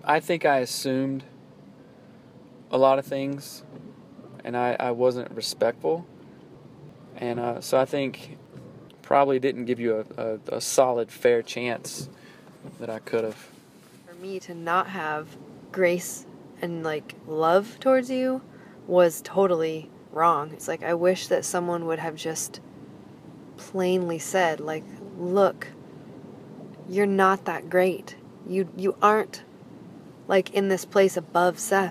I think I assumed a lot of things, and I wasn't respectful. And so I think probably didn't give you a solid, fair chance that I could have. For me to not have grace and love towards you was totally wrong. It's I wish that someone would have just plainly said, look, you're not that great. You aren't in this place above Seth.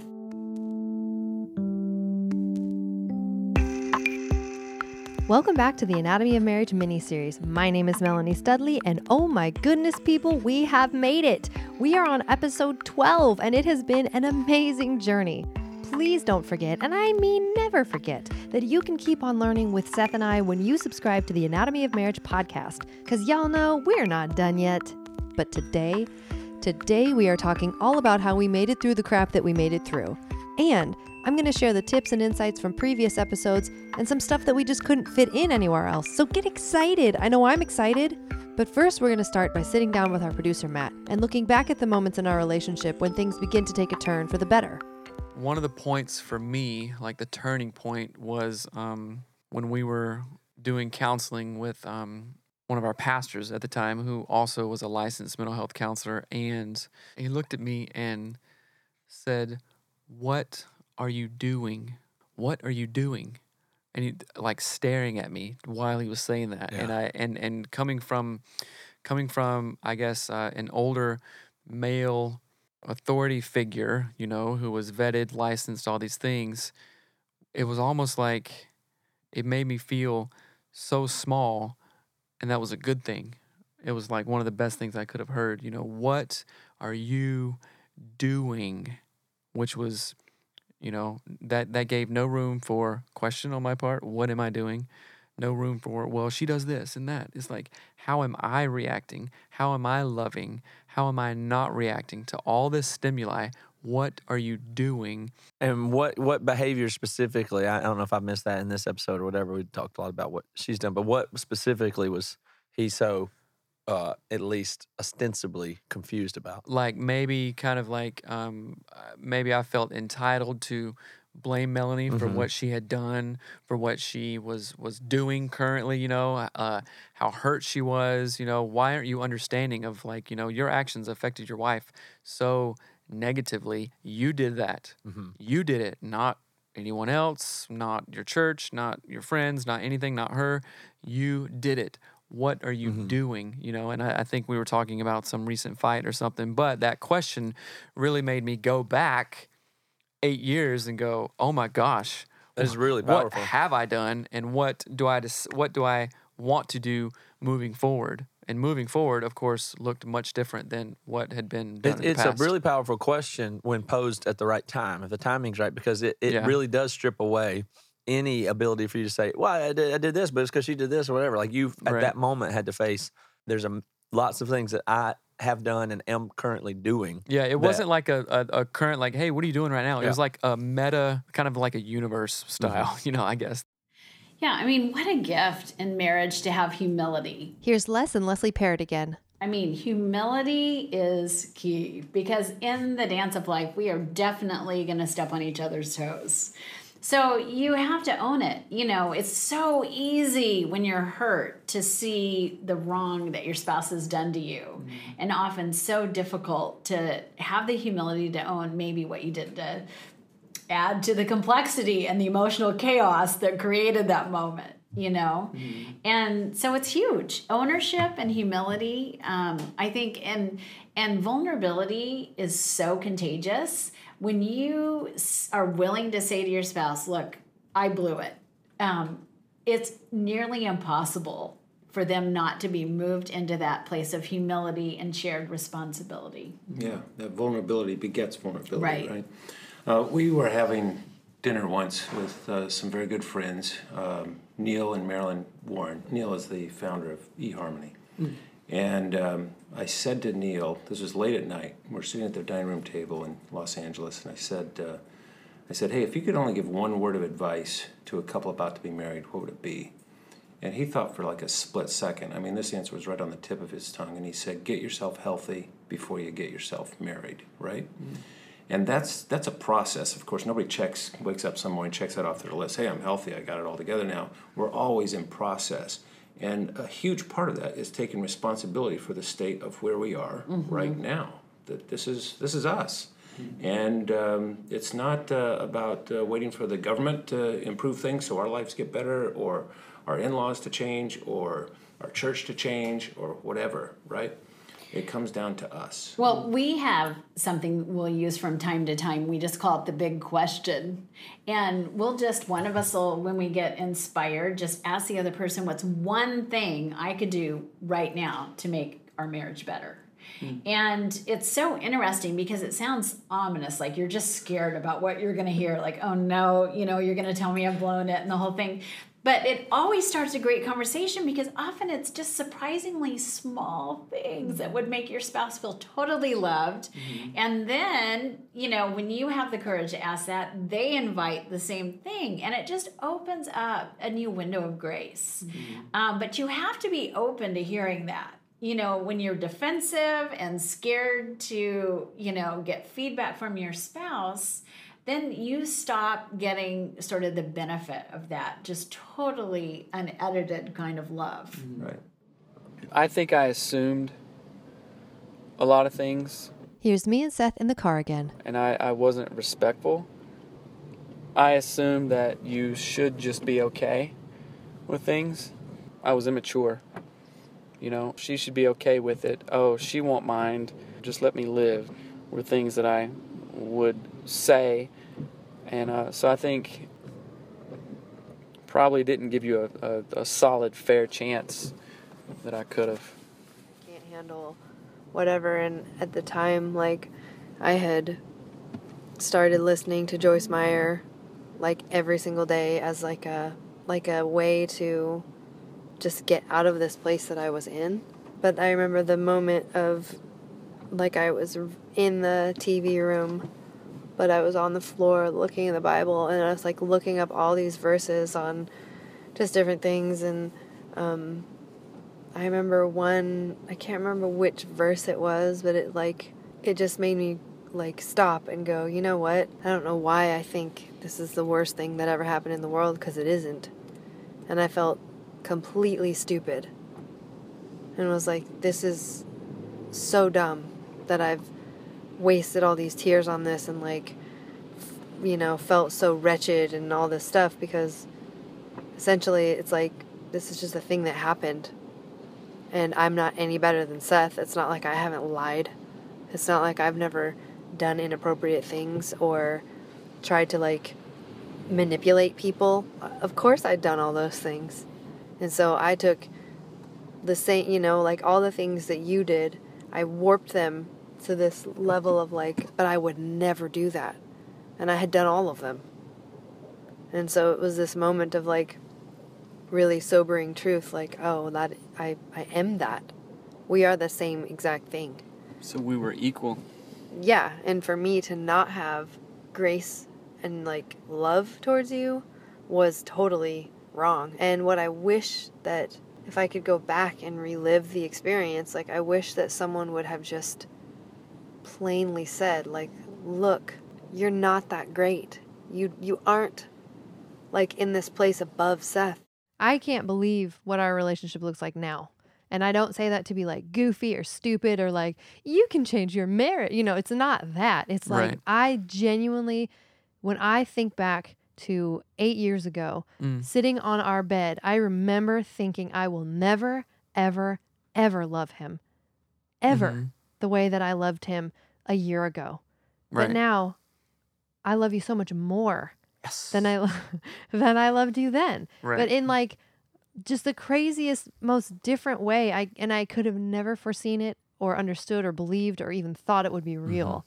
Welcome back to the Anatomy of Marriage mini-series. My name is Melanie Studley, and oh my goodness, people, we have made it. We are on episode 12, and it has been an amazing journey. Please don't forget, and I mean never forget, that you can keep on learning with Seth and I when you subscribe to the Anatomy of Marriage podcast, because y'all know we're not done yet. But today we are talking all about how we made it through the crap that we made it through. And I'm going to share the tips and insights from previous episodes and some stuff that we just couldn't fit in anywhere else. So get excited. I know I'm excited. But first, we're going to start by sitting down with our producer, Matt, and looking back at the moments in our relationship when things begin to take a turn for the better. One of the points for me, the turning point, was when we were doing counseling with one of our pastors at the time, who also was a licensed mental health counselor. And he looked at me and said, "What are you doing? What are you doing?" And he staring at me while he was saying that. Yeah. And coming from I guess an older male authority figure, who was vetted, licensed, all these things, it was almost like it made me feel so small, and that was a good thing. It was one of the best things I could have heard. What are you doing? Which was, that gave no room for question on my part. What am I doing? No room for, well, she does this and that. It's how am I reacting? How am I loving? How am I not reacting to all this stimuli? What are you doing? And what behavior specifically, I don't know if I missed that in this episode or whatever, we talked a lot about what she's done, but what specifically was he so at least ostensibly confused about? Maybe maybe I felt entitled to blame Melanie for what she had done, for what she was doing currently, how hurt she was, why aren't you understanding of your actions affected your wife so negatively? You did that. You did it, not anyone else, not your church, not your friends, not anything, not her. You did it. What are you doing? And I think we were talking about some recent fight or something, but that question really made me go back 8 years and go, oh my gosh, that is really powerful. What have I done, and what do I want to do moving forward? And moving forward, of course, looked much different than what had been done in the past. It's a really powerful question when posed at the right time, if the timing's right, because it really does strip away any ability for you to say, well, I did this, but it's because she did this or whatever. At that moment, had to face, there's lots of things that I have done and am currently doing. Yeah, it wasn't a current, hey, what are you doing right now? It was a meta, kind of like a universe style, I guess. Yeah, I mean, what a gift in marriage to have humility. Here's Les and Leslie Parrott again. I mean, humility is key, because in the dance of life, we are definitely going to step on each other's toes. So you have to own it. It's so easy when you're hurt to see the wrong that your spouse has done to you. And often so difficult to have the humility to own maybe what you did to add to the complexity and the emotional chaos that created that moment, And so it's huge. Ownership and humility, I think, and vulnerability is so contagious. When you are willing to say to your spouse, look, I blew it, it's nearly impossible for them not to be moved into that place of humility and shared responsibility. Yeah, that vulnerability begets vulnerability, right? We were having dinner once with some very good friends, Neil and Marilyn Warren. Neil is the founder of eHarmony. And I said to Neil, this was late at night, we're sitting at their dining room table in Los Angeles, and I said, hey, if you could only give one word of advice to a couple about to be married, what would it be? And he thought for a split second. I mean, this answer was right on the tip of his tongue, and he said, get yourself healthy before you get yourself married, right? And that's a process. Of course, nobody wakes up some morning, checks that off their list. Hey, I'm healthy. I got it all together now. We're always in process. And a huge part of that is taking responsibility for the state of where we are right now. That this is us. And it's not about waiting for the government to improve things so our lives get better, or our in-laws to change, or our church to change, or whatever, right? It comes down to us. Well, we have something we'll use from time to time. We just call it the big question. And one of us will, when we get inspired, just ask the other person, what's one thing I could do right now to make our marriage better? And it's so interesting because it sounds ominous, like you're just scared about what you're going to hear, like, oh no, you're going to tell me I've blown it and the whole thing. But it always starts a great conversation because often it's just surprisingly small things that would make your spouse feel totally loved. And then, when you have the courage to ask that, they invite the same thing. And it just opens up a new window of grace. But you have to be open to hearing that. When you're defensive and scared to, get feedback from your spouse, then you stop getting sort of the benefit of that just totally unedited kind of love. Right. I think I assumed a lot of things. Here's me and Seth in the car again. And I wasn't respectful. I assumed that you should just be okay with things. I was immature. She should be okay with it. Oh, she won't mind. Just let me live. Were things that I would say. And so I think probably didn't give you a solid, fair chance that I could have. Can't handle whatever. And at the time, I had started listening to Joyce Meyer, every single day as a way to just get out of this place that I was in. But I remember the moment of, I was in the TV room, but I was on the floor looking at the Bible, and I was, looking up all these verses on just different things, and I remember I can't remember which verse it was, but it just made me, stop and go, you know what? I don't know why I think this is the worst thing that ever happened in the world, because it isn't. And I felt completely stupid and was like, this is so dumb that I've wasted all these tears on this and felt so wretched and all this stuff, because essentially it's this is just a thing that happened and I'm not any better than Seth. It's not like I haven't lied. It's not like I've never done inappropriate things or tried to manipulate people. Of course I'd done all those things. And so I took the same, all the things that you did, I warped them to this level of but I would never do that. And I had done all of them. And so it was this moment of really sobering truth, oh, that I am that. We are the same exact thing. So we were equal. Yeah, and for me to not have grace and love towards you was totally wrong. And what I wish that if I could go back and relive the experience, I wish that someone would have just plainly said, look, you're not that great. You aren't in this place above Seth. I can't believe what our relationship looks like now. And I don't say that to be goofy or stupid or you can change your marriage. It's not that. It's right. I genuinely, when I think back to 8 years ago, sitting on our bed, I remember thinking I will never, ever, ever love him. Ever. The way that I loved him a year ago. Right. But now, I love you so much more Yes. than I loved you then. Right. But in just the craziest, most different way, I could have never foreseen it or understood or believed or even thought it would be real.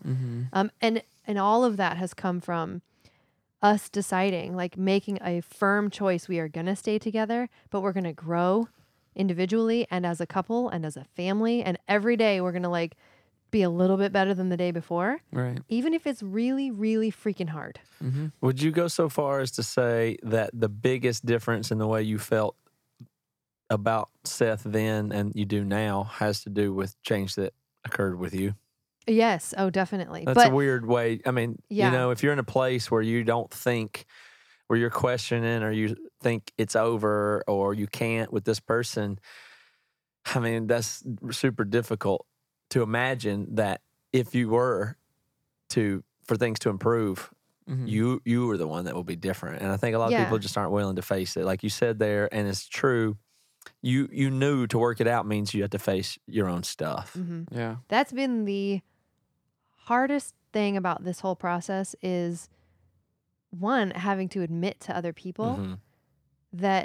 And all of that has come from us deciding, making a firm choice. We are going to stay together, but we're going to grow individually and as a couple and as a family. And every day we're going to be a little bit better than the day before. Right. Even if it's really, really freaking hard. Would you go so far as to say that the biggest difference in the way you felt about Seth then and you do now has to do with change that occurred with you. Yes. Oh, definitely. That's a weird way. I mean, if you're in a place where you don't think, where you're questioning or you think it's over or you can't with this person, I mean, that's super difficult to imagine that if you were for things to improve, you are the one that will be different. And I think a lot of people just aren't willing to face it. Like you said there, and it's true. You knew to work it out means you have to face your own stuff. Mm-hmm. Yeah. That's been the hardest thing about this whole process is, one, having to admit to other people that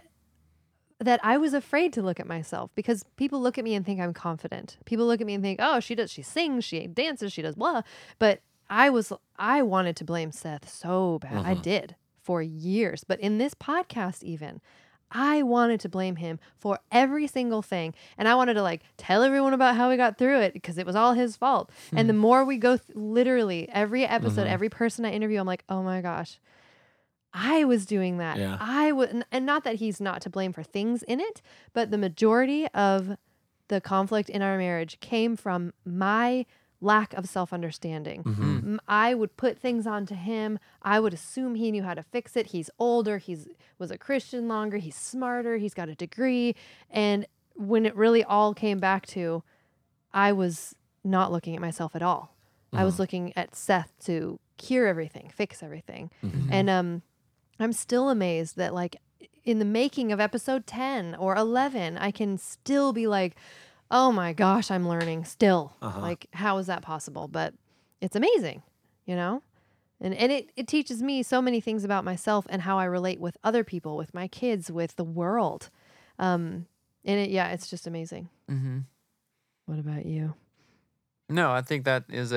I was afraid to look at myself, because people look at me and think I'm confident. People look at me and think, oh, she sings, she dances, she does blah. But I wanted to blame Seth so bad. I did for years. But in this podcast even, I wanted to blame him for every single thing. And I wanted to tell everyone about how we got through it because it was all his fault. And the more we go literally every episode, every person I interview, I'm like, oh my gosh, I was doing that. Yeah. And not that he's not to blame for things in it, but the majority of the conflict in our marriage came from my lack of self-understanding. I would put things onto him. I would assume he knew how to fix it. He's older. Was a Christian longer. He's smarter. He's got a degree. And when it really all came back to, I was not looking at myself at all. I was looking at Seth to cure everything, fix everything. And I'm still amazed that in the making of episode 10 or 11, I can still be like, oh my gosh, I'm learning still. How is that possible? But it's amazing, And it teaches me so many things about myself and how I relate with other people, with my kids, with the world. It's just amazing. Mm-hmm. What about you? No, I think that is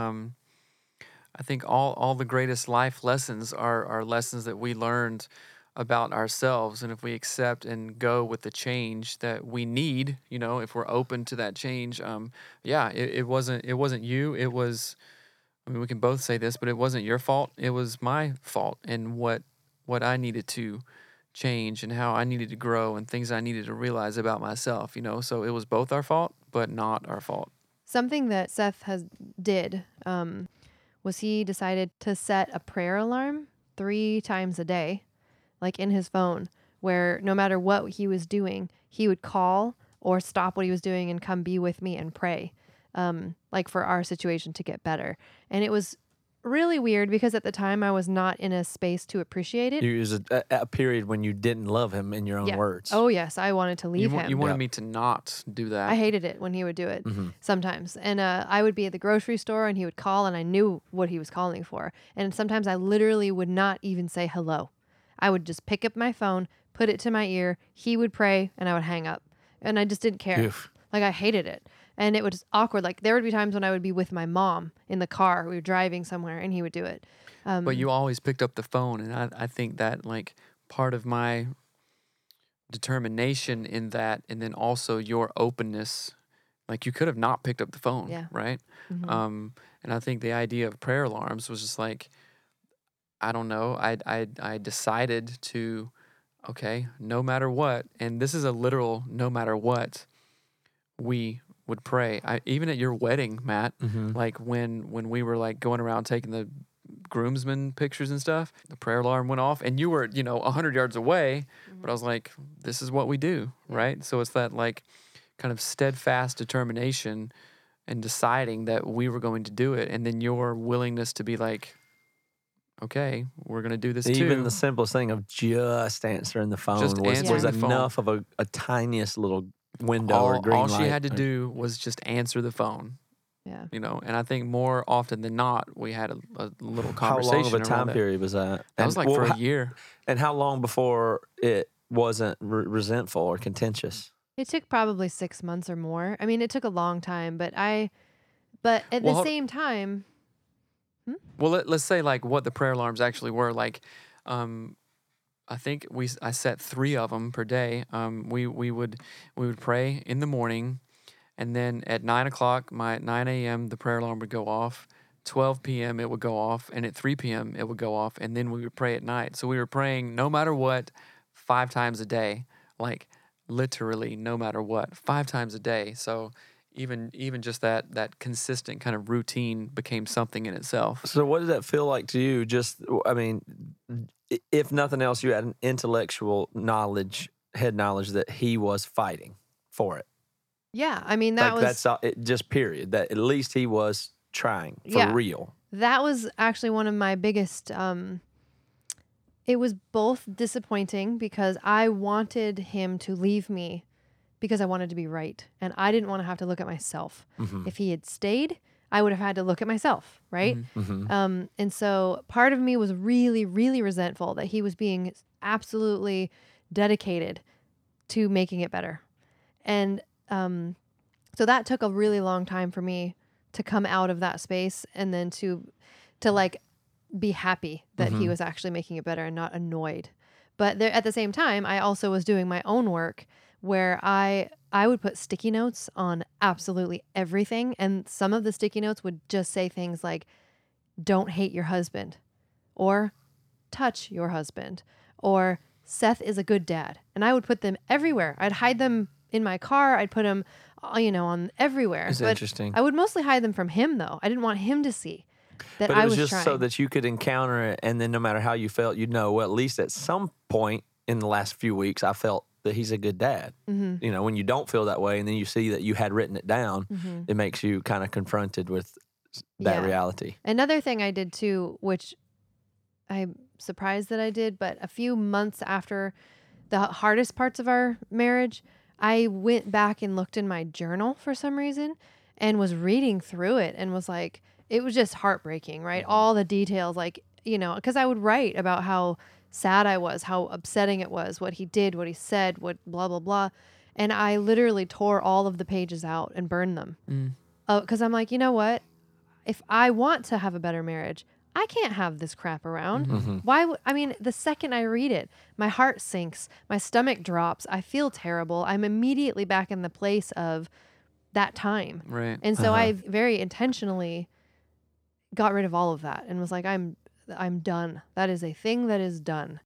I think all the greatest life lessons are lessons that we learned about ourselves, and if we accept and go with the change that we need, if we're open to that change, it wasn't you. It was, I mean, we can both say this, but it wasn't your fault. It was my fault, and what I needed to change and how I needed to grow and things I needed to realize about myself. So it was both our fault, but not our fault. Something that Seth did was he decided to set a prayer alarm 3 times a day, in his phone, where no matter what he was doing, he would call or stop what he was doing and come be with me and pray, for our situation to get better. And it was really weird because at the time I was not in a space to appreciate it. It was a period when you didn't love him, in your own words. Oh, yes. I wanted to leave him. You wanted me to not do that. I hated it when he would do it sometimes. And I would be at the grocery store and he would call and I knew what he was calling for. And sometimes I literally would not even say hello. I would just pick up my phone, put it to my ear. He would pray and I would hang up. And I just didn't care. Oof. I hated it. And it was awkward. There would be times when I would be with my mom in the car. We were driving somewhere and he would do it. But you always picked up the phone. And I think that part of my determination in that, and then also your openness, you could have not picked up the phone, right? And I think the idea of prayer alarms was just I don't know. I decided to, okay, no matter what, and this is a literal no matter what, we would pray. Even at your wedding, Matt, when we were going around taking the groomsmen pictures and stuff, the prayer alarm went off and you were, 100 yards away, but I was like, this is what we do, right? So it's that kind of steadfast determination and deciding that we were going to do it, and then your willingness to be okay, we're going to do this too. Even the simplest thing of just answering the phone was enough of a tiniest little window or green light. All she had to do was just answer the phone. Yeah. And I think more often than not, we had a little conversation. How long of a time period was that? That was for a year. And how long before it wasn't resentful or contentious? It took probably 6 months or more. I mean, it took a long time, but at the same time... Well, let's say what the prayer alarms actually were. I think I set 3 of them per day. We would pray in the morning, and then at 9 o'clock, 9 a.m. the prayer alarm would go off. 12 p.m. it would go off, and at 3 p.m. it would go off, and then we would pray at night. So we were praying no matter what, 5 times a day, literally no matter what, 5 times a day. So even just that consistent kind of routine became something in itself. So what did that feel like to you? Just, I mean, if nothing else, you had an intellectual head knowledge that he was fighting for it. Yeah, I mean, that's it, just period. That at least he was trying for real. That was actually one of my biggest, it was both disappointing because I wanted him to leave me because I wanted to be right. And I didn't want to have to look at myself. Mm-hmm. If he had stayed, I would have had to look at myself, right? Mm-hmm. And so part of me was really, really resentful that he was being absolutely dedicated to making it better. And so that took a really long time for me to come out of that space and then to like be happy that he was actually making it better and not annoyed. But at the same time, I also was doing my own work where I would put sticky notes on absolutely everything. And some of the sticky notes would just say things like, don't hate your husband, or touch your husband, or Seth is a good dad. And I would put them everywhere. I'd hide them in my car. I'd put them, on everywhere. It's interesting. I would mostly hide them from him, though. I didn't want him to see that I was just trying. So that you could encounter it, and then no matter how you felt, well, at least at some point in the last few weeks, I felt that he's a good dad. Mm-hmm. When you don't feel that way and then you see that you had written it down, it makes you kind of confronted with that reality. Another thing I did too, which I'm surprised that I did, but a few months after the hardest parts of our marriage, I went back and looked in my journal for some reason and was reading through it and was like, it was just heartbreaking, right? Mm-hmm. All the details, like, because I would write about how sad I was, how upsetting it was, what he did, what he said, what blah, blah, blah. And I literally tore all of the pages out and burned them. Because I'm like, you know what? If I want to have a better marriage, I can't have this crap around. Mm-hmm. Why? The second I read it, my heart sinks, my stomach drops, I feel terrible. I'm immediately back in the place of that time. Right. And so I very intentionally got rid of all of that and was like, I'm done. That is a thing that is done.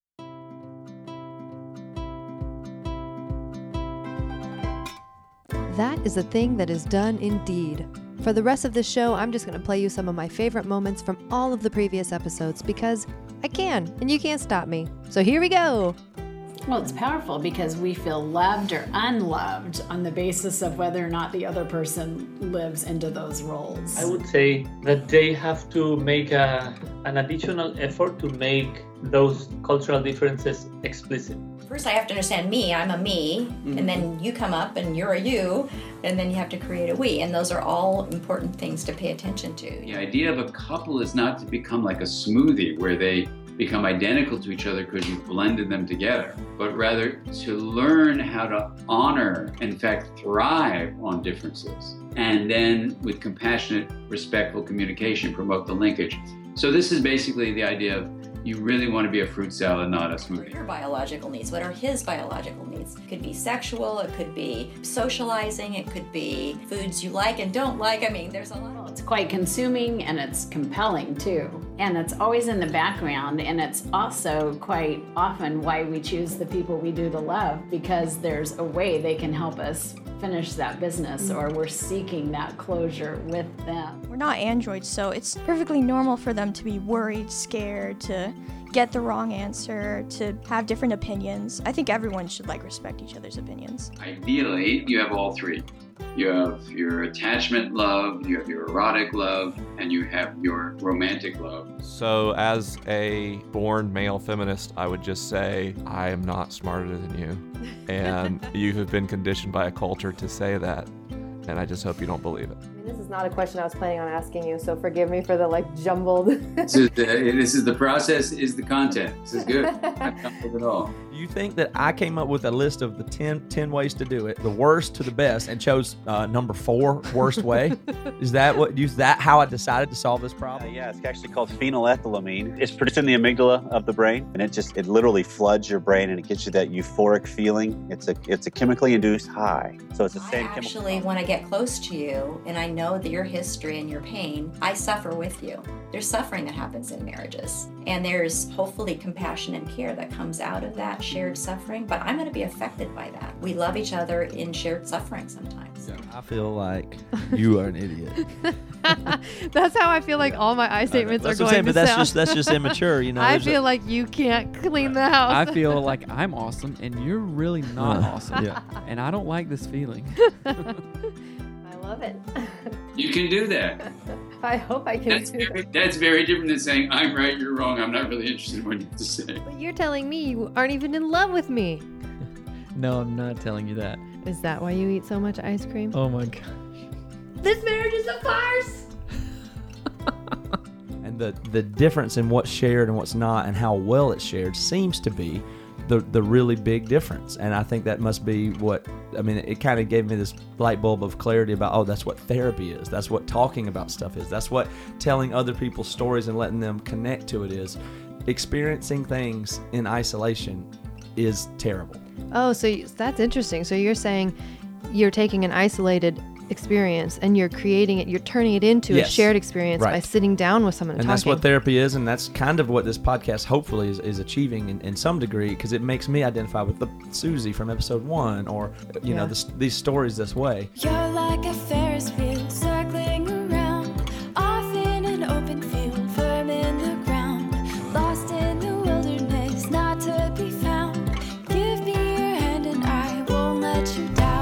That is a thing that is done indeed. For the rest of this show, I'm just going to play you some of my favorite moments from all of the previous episodes because I can, and you can't stop me. So here we go. Well, it's powerful because we feel loved or unloved on the basis of whether or not the other person lives into those roles. I would say that they have to make an additional effort to make those cultural differences explicit. First, I have to understand me. I'm a me, and then you come up and you're a you, and then you have to create a we. And those are all important things to pay attention to. The idea of a couple is not to become like a smoothie where they become identical to each other because you've blended them together, but rather to learn how to honor, in fact, thrive on differences. And then with compassionate, respectful communication, promote the linkage. So this is basically the idea of you really want to be a fruit salad, not a smoothie. Your biological needs, what are his biological needs? It could be sexual, it could be socializing, it could be foods you like and don't like. There's a lot. It's quite consuming and it's compelling too. And it's always in the background, and it's also quite often why we choose the people we do to love, because there's a way they can help us finish that business, or we're seeking that closure with them. We're not androids, so it's perfectly normal for them to be worried, scared, to get the wrong answer, to have different opinions. I think everyone should respect each other's opinions. Ideally, you have all three. You have your attachment love, you have your erotic love, and you have your romantic love. So as a born male feminist, I would just say I am not smarter than you. And you have been conditioned by a culture to say that. And I just hope you don't believe it. This is not a question I was planning on asking you, so forgive me for the jumbled. This is the process, is the content. This is good. I'm comfortable at all. You think that I came up with a list of the 10 ways to do it, the worst to the best, and chose number 4, worst way? Is that how I decided to solve this problem? Yeah, it's actually called phenylethylamine. It's produced in the amygdala of the brain, and it literally floods your brain, and it gives you that euphoric feeling. It's a chemically induced high, so it's the same chemical. Actually, when I get close to you and I know that your history and your pain, I suffer with you. There's suffering that happens in marriages. And there's hopefully compassion and care that comes out of that shared suffering, but I'm going to be affected by that. We love each other in shared suffering sometimes. I feel like you are an idiot. That's how I feel like all my I statements are going to but sound. that's just immature, you know. I feel like you can't clean the house. I feel like I'm awesome and you're really not awesome. Yeah. And I don't like this feeling. I love it. You can do that. I hope I can do that. That's very different than saying, I'm right, you're wrong. I'm not really interested in what you have to say. But you're telling me you aren't even in love with me. No, I'm not telling you that. Is that why you eat so much ice cream? Oh my gosh. This marriage is a farce! And the difference in what's shared and what's not and how well it's shared seems to be the really big difference. And I think that must be what, I mean, it kind of gave me this light bulb of clarity about, oh, that's what therapy is. That's what talking about stuff is. That's what telling other people's stories and letting them connect to it is. Experiencing things in isolation is terrible. Oh, so that's interesting. So you're saying you're taking an isolated experience and you're creating it, you're turning it into a shared experience by sitting down with someone and that's what therapy is, and that's kind of what this podcast hopefully is achieving in some degree, because it makes me identify with the Susie from episode 1, or you know, these stories this way. You're like a Ferris wheel circling around, off in an open field, firm in the ground, lost in the wilderness, not to be found. Give me your hand and I won't let you down.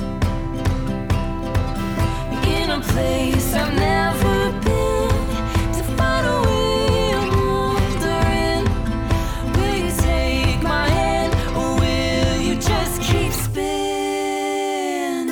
In a place I've never been, to find a way I'm wondering, will you take my hand or will you just keep spinning?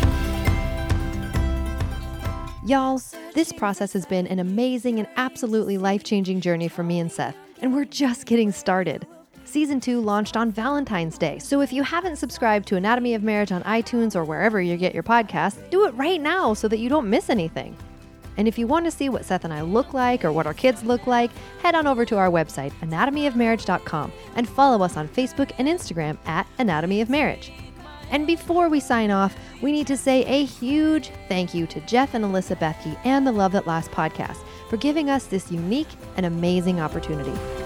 Y'all, this process has been an amazing and absolutely life-changing journey for me and Seth, and we're just getting started. Season 2 launched on Valentine's Day, so if you haven't subscribed to Anatomy of Marriage on iTunes or wherever you get your podcasts, do it right now so that you don't miss anything. And if you want to see what Seth and I look like or what our kids look like, head on over to our website, anatomyofmarriage.com, and follow us on Facebook and Instagram at Anatomy of Marriage. And before we sign off, we need to say a huge thank you to Jeff and Alyssa Bethke and the Love That Lasts podcast for giving us this unique and amazing opportunity.